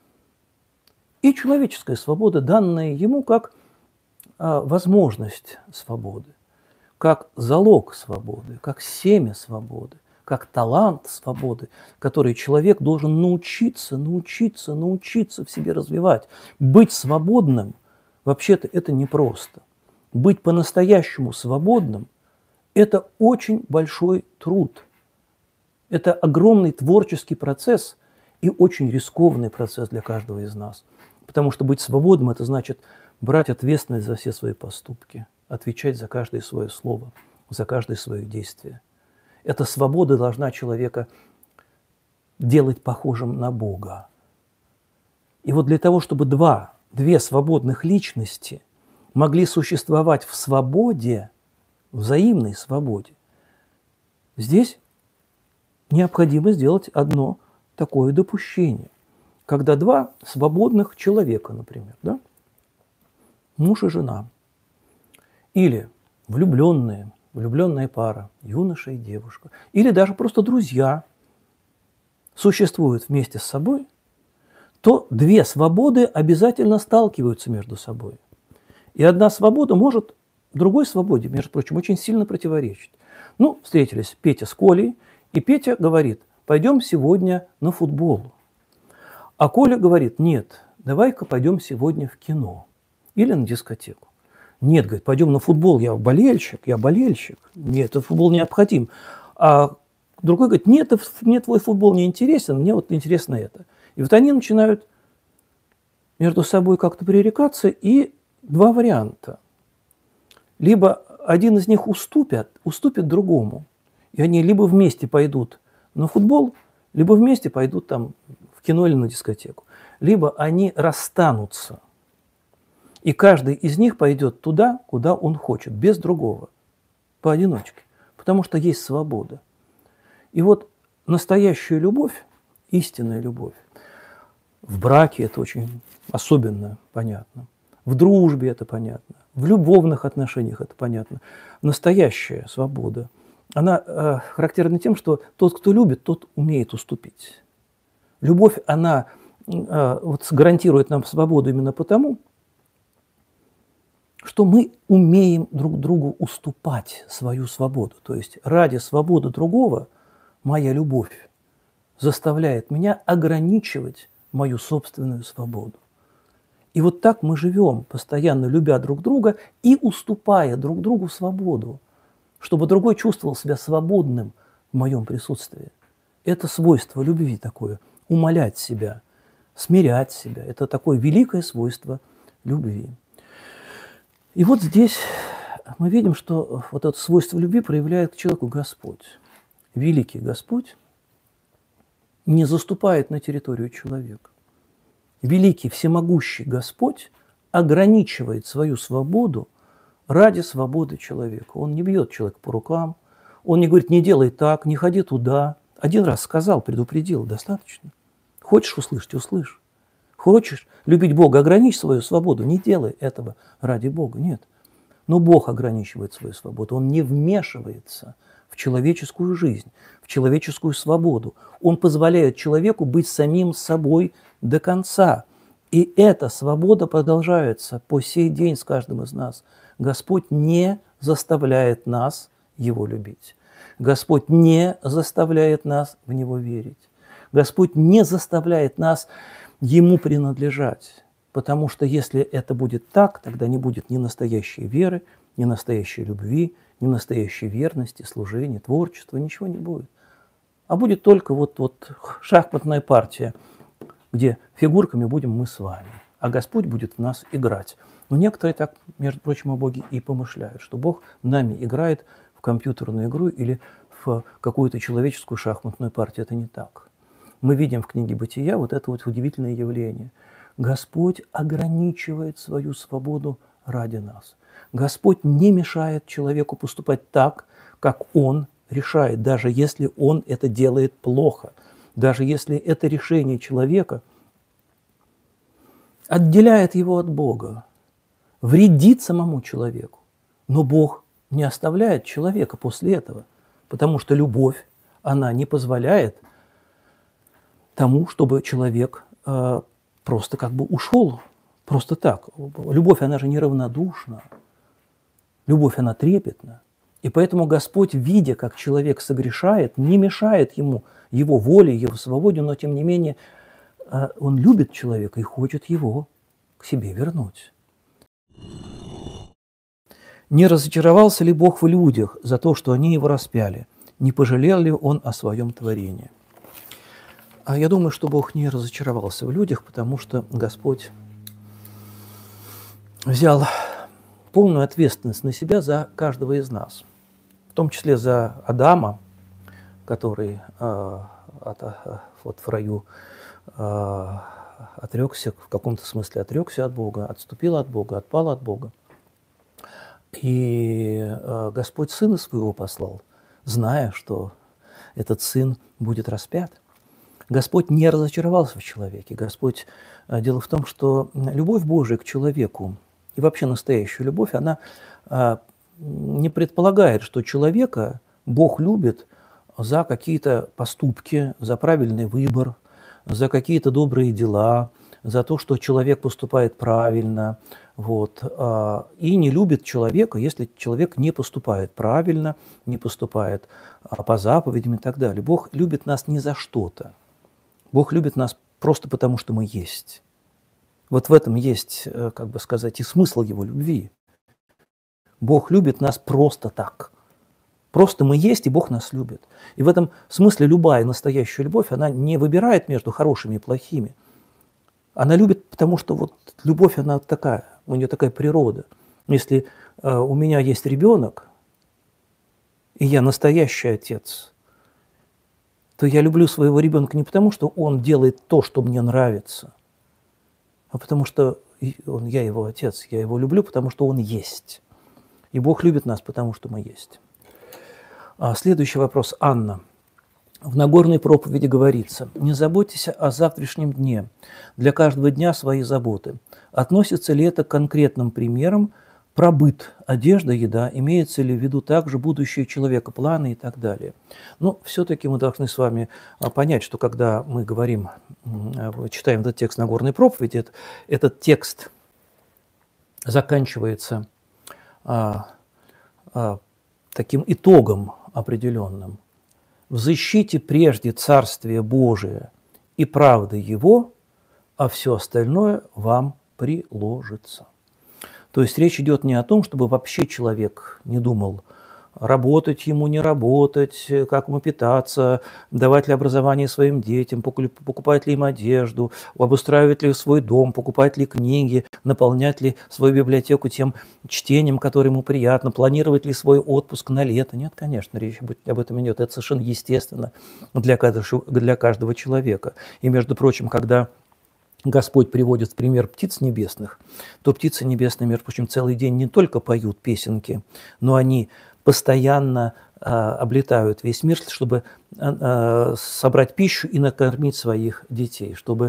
Speaker 3: И человеческая свобода, данная ему как возможность свободы, как залог свободы, как семя свободы, как талант свободы, который человек должен научиться в себе развивать. Быть свободным, вообще-то, это непросто. Быть по-настоящему свободным – это очень большой труд. Это огромный творческий процесс и очень рискованный процесс для каждого из нас. Потому что быть свободным – это значит брать ответственность за все свои поступки, отвечать за каждое свое слово, за каждое свое действие. Эта свобода должна человека делать похожим на Бога. И вот для того, чтобы 2 свободных личности могли существовать в свободе, взаимной свободе, здесь необходимо сделать одно такое допущение. Когда 2 свободных человека, например, да? Муж и жена, или влюбленная пара, юноша и девушка, или даже просто друзья существуют вместе с собой, то 2 свободы обязательно сталкиваются между собой. И одна свобода может другой свободе, между прочим, очень сильно противоречить. Ну, встретились Петя с Колей, и Петя говорит, пойдем сегодня на футбол. А Коля говорит, нет, давай-ка пойдем сегодня в кино или на дискотеку. Нет, говорит, пойдем на футбол, я болельщик. Нет, этот футбол необходим. А другой говорит, нет, мне твой футбол не интересен, мне вот интересно это. И вот они начинают между собой как-то пререкаться, и 2 варианта. Либо один из них уступит другому, и они либо вместе пойдут на футбол, либо вместе пойдут там в кино или на дискотеку. Либо они расстанутся. И каждый из них пойдет туда, куда он хочет, без другого, поодиночке, потому что есть свобода. И вот настоящая любовь, истинная любовь, в браке это очень особенно понятно, в дружбе это понятно, в любовных отношениях это понятно. Настоящая свобода, она характерна тем, что тот, кто любит, тот умеет уступить. Любовь, она вот гарантирует нам свободу именно потому, что мы умеем друг другу уступать свою свободу. То есть ради свободы другого моя любовь заставляет меня ограничивать мою собственную свободу. И вот так мы живем, постоянно любя друг друга и уступая друг другу свободу, чтобы другой чувствовал себя свободным в моем присутствии. Это свойство любви такое, умалять себя, смирять себя. Это такое великое свойство любви. И вот здесь мы видим, что вот это свойство любви проявляет к человеку Господь. Великий Господь не заступает на территорию человека. Великий, всемогущий Господь ограничивает свою свободу ради свободы человека. Он не бьет человека по рукам, он не говорит, не делай так, не ходи туда. Один раз сказал, предупредил, достаточно. Хочешь услышать, услышь. Хочешь любить Бога, ограничь свою свободу, не делай этого ради Бога, нет. Но Бог ограничивает свою свободу, Он не вмешивается в человеческую жизнь, в человеческую свободу. Он позволяет человеку быть самим собой до конца. И эта свобода продолжается по сей день с каждым из нас. Господь не заставляет нас Его любить. Господь не заставляет нас в Него верить. Господь не заставляет нас Ему принадлежать. Потому что если это будет так, тогда не будет ни настоящей веры, ни настоящей любви, ни настоящей верности, служения, творчества, ничего не будет. А будет только вот шахматная партия, где фигурками будем мы с вами, а Господь будет в нас играть. Но некоторые так, между прочим, о Боге и помышляют, что Бог нами играет в компьютерную игру или в какую-то человеческую шахматную партию. Это не так. Мы видим в книге «Бытия» вот это вот удивительное явление. Господь ограничивает свою свободу ради нас. Господь не мешает человеку поступать так, как он решает, даже если он это делает плохо, даже если это решение человека отделяет его от Бога, вредит самому человеку. Но Бог не оставляет человека после этого, потому что любовь, она не позволяет тому, чтобы человек просто как бы ушел, просто так. Любовь, она же неравнодушна. Любовь, она трепетна. И поэтому Господь, видя, как человек согрешает, не мешает ему, его воле, его свободе, но тем не менее Он любит человека и хочет его к себе вернуть. Не разочаровался ли Бог в людях за то, что они его распяли? Не пожалел ли Он о своем творении? А я думаю, что Бог не разочаровался в людях, потому что Господь взял полную ответственность на себя за каждого из нас, в том числе за Адама, который вот в раю отрекся, в каком-то смысле отрекся от Бога, отступил от Бога, отпал от Бога. И Господь Сына Своего послал, зная, что этот Сын будет распят. Господь не разочаровался в человеке. Господь, дело в том, что любовь Божия к человеку и вообще настоящая любовь, она не предполагает, что человека Бог любит за какие-то поступки, за правильный выбор, за какие-то добрые дела, за то, что человек поступает правильно. Вот. И не любит человека, если человек не поступает правильно, не поступает по заповедям и так далее. Бог любит нас не за что-то. Бог любит нас просто потому, что мы есть. Вот в этом есть, как бы сказать, и смысл Его любви. Бог любит нас просто так. Просто мы есть, и Бог нас любит. И в этом смысле любая настоящая любовь, она не выбирает между хорошими и плохими. Она любит, потому что вот любовь, она такая, у нее такая природа. Если у меня есть ребенок, и я настоящий отец, то я люблю своего ребенка не потому, что он делает то, что мне нравится, а потому что я его отец, я его люблю, потому что он есть. И Бог любит нас, потому что мы есть. Следующий вопрос. Анна. В Нагорной проповеди говорится: «Не заботьтесь о завтрашнем дне, для каждого дня свои заботы». Относится ли это к конкретным примерам про быт, одежда, еда? Имеется ли в виду также будущее человека, планы и так далее? Но все-таки мы должны с вами понять, что когда мы говорим, читаем этот текст Нагорной проповеди, этот текст заканчивается таким итогом определенным. «Взыщите прежде Царствие Божие и правды Его, а все остальное вам приложится». То есть речь идет не о том, чтобы вообще человек не думал работать ему, не работать, как ему питаться, давать ли образование своим детям, покупать ли им одежду, обустраивать ли свой дом, покупать ли книги, наполнять ли свою библиотеку тем чтением, которое ему приятно, планировать ли свой отпуск на лето. Нет, конечно, речь об этом идет. Это совершенно естественно для каждого человека. И, между прочим, когда Господь приводит в пример птиц небесных, то птицы небесные, между прочим, целый день не только поют песенки, но они постоянно облетают весь мир, чтобы собрать пищу и накормить своих детей, чтобы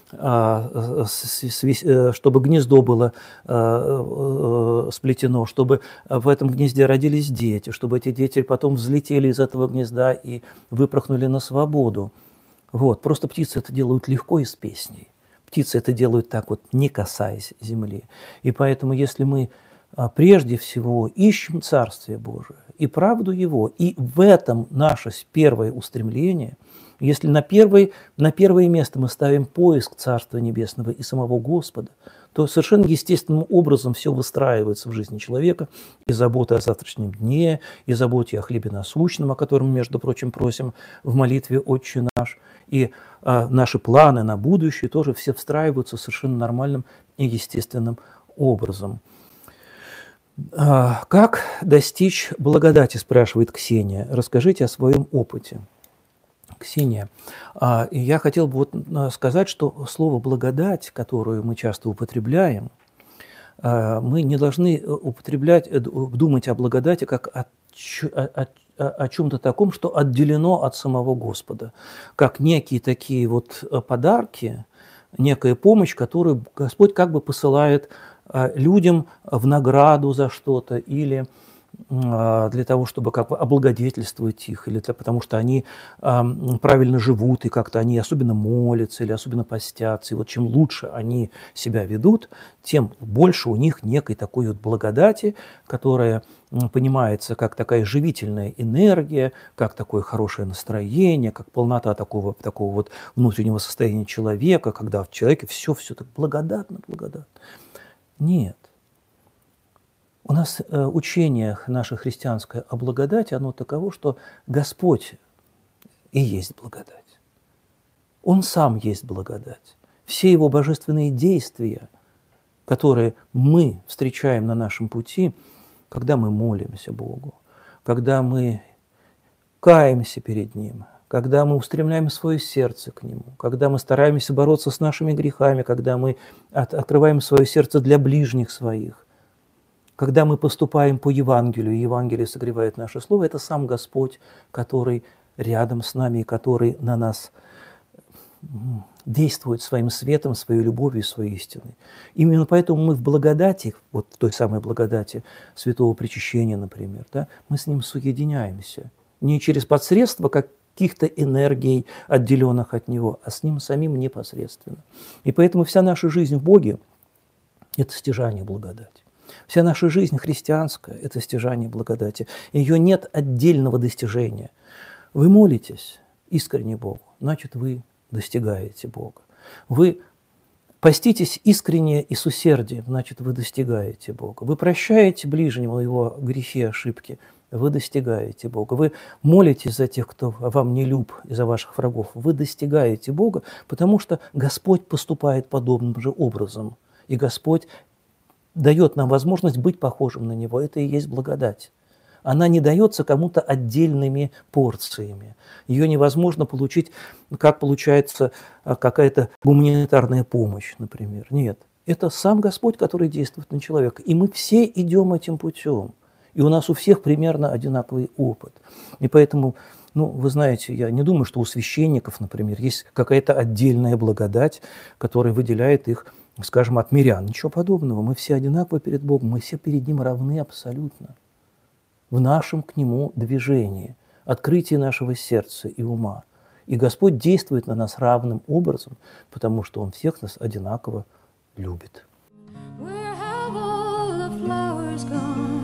Speaker 3: гнездо было сплетено, чтобы в этом гнезде родились дети, чтобы эти дети потом взлетели из этого гнезда и выпорхнули на свободу. Вот. Просто птицы это делают легко и с песней. Птицы это делают так вот, не касаясь земли. И поэтому, если мы прежде всего ищем Царствие Божие и правду Его, и в этом наше первое устремление, если на первое место мы ставим поиск Царства Небесного и самого Господа, то совершенно естественным образом все выстраивается в жизни человека, и забота о завтрашнем дне, и заботе о хлебе насущном, о котором, между прочим, просим в молитве «Отче наш», и наши планы на будущее тоже все встраиваются совершенно нормальным и естественным образом. Как достичь благодати, спрашивает Ксения. Расскажите о своем опыте. Ксения, я хотел бы сказать, что слово «благодать», которое мы часто употребляем, мы не должны думать о благодати как о чем-то таком, что отделено от самого Господа, как некие такие вот подарки, некая помощь, которую Господь как бы посылает людям в награду за что-то или для того, чтобы как бы облагодетельствовать их, или потому что они правильно живут, и как-то они особенно молятся, или особенно постятся. И вот чем лучше они себя ведут, тем больше у них некой такой вот благодати, которая понимается как такая живительная энергия, как такое хорошее настроение, как полнота такого вот внутреннего состояния человека, когда в человеке все так благодатно. Нет. У нас учение наше христианское о благодати, оно таково, что Господь и есть благодать. Он сам есть благодать. Все Его божественные действия, которые мы встречаем на нашем пути, когда мы молимся Богу, когда мы каемся перед Ним, когда мы устремляем свое сердце к Нему, когда мы стараемся бороться с нашими грехами, когда мы открываем свое сердце для ближних своих, когда мы поступаем по Евангелию, и Евангелие согревает наше слово, это сам Господь, который рядом с нами, и который на нас действует своим светом, своей любовью, своей истиной. Именно поэтому мы в благодати, вот в той самой благодати святого причащения, например, да, мы с Ним соединяемся. Не через посредство каких-то энергий, отделенных от Него, а с Ним самим непосредственно. И поэтому вся наша жизнь в Боге – это стяжание благодати. Вся наша жизнь христианская – это стяжание благодати. Ее нет отдельного достижения. Вы молитесь искренне Богу, значит, вы достигаете Бога. Вы поститесь искренне и с усердием, значит, вы достигаете Бога. Вы прощаете ближнему его грехи, ошибки, вы достигаете Бога. Вы молитесь за тех, кто вам не люб, и за ваших врагов, вы достигаете Бога, потому что Господь поступает подобным же образом. И Господь дает нам возможность быть похожим на Него. Это и есть благодать. Она не дается кому-то отдельными порциями. Ее невозможно получить, как получается какая-то гуманитарная помощь, например. Нет. Это сам Господь, который действует на человека. И мы все идем этим путем. И у нас у всех примерно одинаковый опыт. И поэтому, вы знаете, я не думаю, что у священников, например, есть какая-то отдельная благодать, которая выделяет их, скажем, от мирян. Ничего подобного. Мы все одинаковы перед Богом, мы все перед Ним равны абсолютно. В нашем к Нему движении, открытии нашего сердца и ума. И Господь действует на нас равным образом, потому что Он всех нас одинаково любит.
Speaker 4: Where have all the flowers gone?